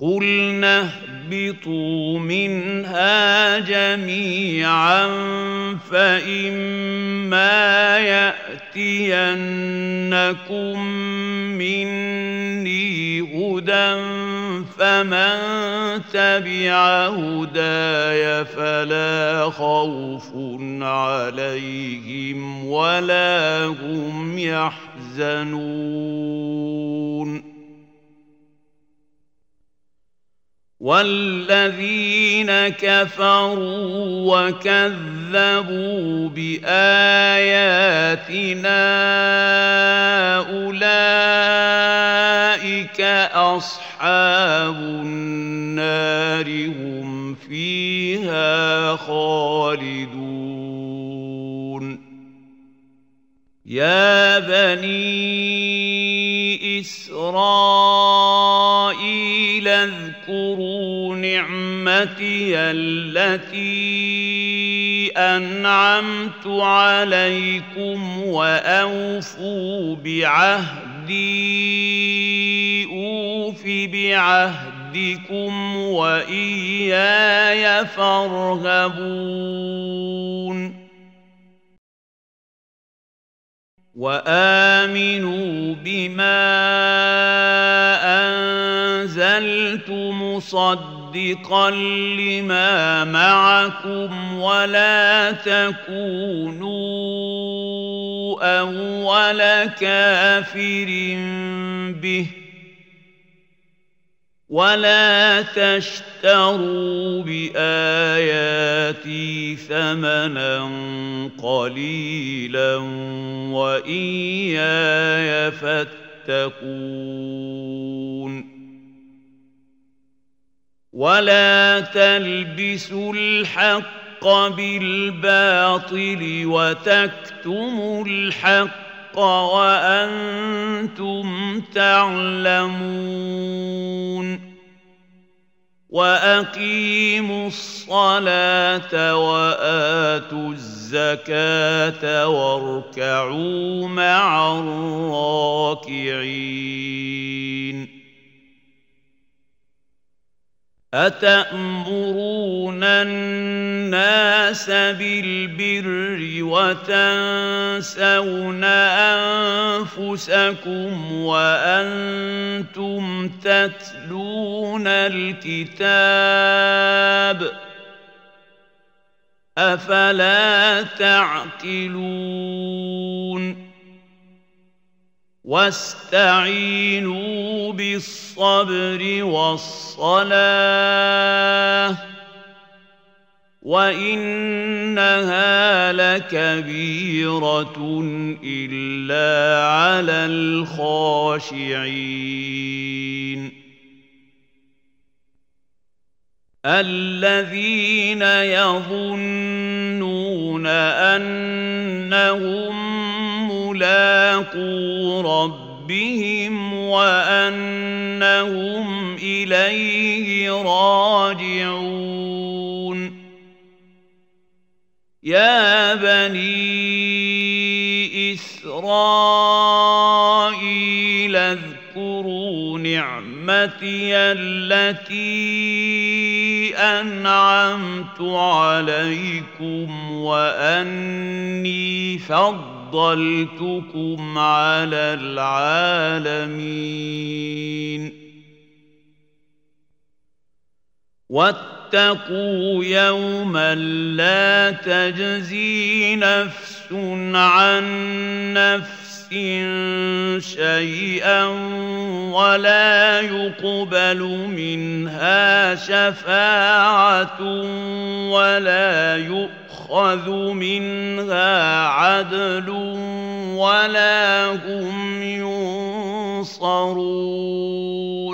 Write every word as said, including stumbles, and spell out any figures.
قُلْنَا اهْبِطُوا مِنْهَا جَمِيعًا فَإِمَّا يَأْتِيَنَّكُم مِّنِّي هُدًى فَمَن تَبِعَ هُدَايَ فَلَا خَوْفٌ عَلَيْهِمْ وَلَا هُمْ يَحْزَنُونَ وَالَّذِينَ كَفَرُوا وَكَذَّبُوا بِآيَاتِنَا أُولَئِكَ أَصْحَابُ النَّارِ هُمْ فِيهَا خَالِدُونَ يَا بَنِي إِسْرَائِيلَ اذْكُرُوا نِعْمَتِيَ الَّتِي أَنْعَمْتُ عَلَيْكُمْ وَأَوْفُوا بِعَهْدِي أُوفِ بِعَهْدِكُمْ وَإِيَّايَ فَارْهَبُونِ وَآمِنُوا بِمَا أَنزَلْتُ مُصَدِّقًا لِّمَا مَعَكُمْ وَلَا تَكُونُوا أَوَّلَ كَافِرٍ بِهِ وَلَا تَشْتَرُوا بِآيَاتِي ثَمَنًا قَلِيلًا وَإِيَّايَ فَاتَّقُونِ وَلَا تَلْبِسُوا الْحَقَّ بِالْبَاطِلِ وَتَكْتُمُوا الْحَقَّ وَأَنْتُمْ تَعْلَمُونَ وَأَقِيمُوا الصَّلَاةَ وَآتُوا الزَّكَاةَ وَارْكَعُوا مَعَ الرَّاكِعِينَ أَتَأْمُرُونَ النَّاسَ بِالْبِرِّ وَتَنسَوْنَ أَنفُسَكُمْ وَأَنْتُمْ تَتْلُونَ الْكِتَابَ أَفَلَا تَعْقِلُونَ وَاسْتَعِينُوا بِالصَّبْرِ وَالصَّلَاةِ وَإِنَّهَا لَكَبِيرَةٌ إِلَّا عَلَى الْخَاشِعِينَ الَّذِينَ يَظُنُّونَ أَنَّهُم مُّلَاقُو رَبِّهِمْ وَأَنَّهُمْ إِلَيْهِ رَاجِعُونَ يَا بَنِي إِسْرَائِيلَ اذْكُرُوا نِعْمَتِيَ الَّتِي أَنْعَمْتُ عَلَيْكُمْ وَأَنِّي فَضَّلْتُكُمْ عَلَى الْعَالَمِينَ وَاتَّقُوا يَوْمًا لَّا تَجْزِي نَفْسٌ عَن نَّفْسٍ شَيْئًا وَلَا يُقْبَلُ مِنْهَا شَفَاعَةٌ وَلَا يُؤْخَذُ مِنْهَا عَدْلٌ وَلَا هُمْ يُنصَرُونَ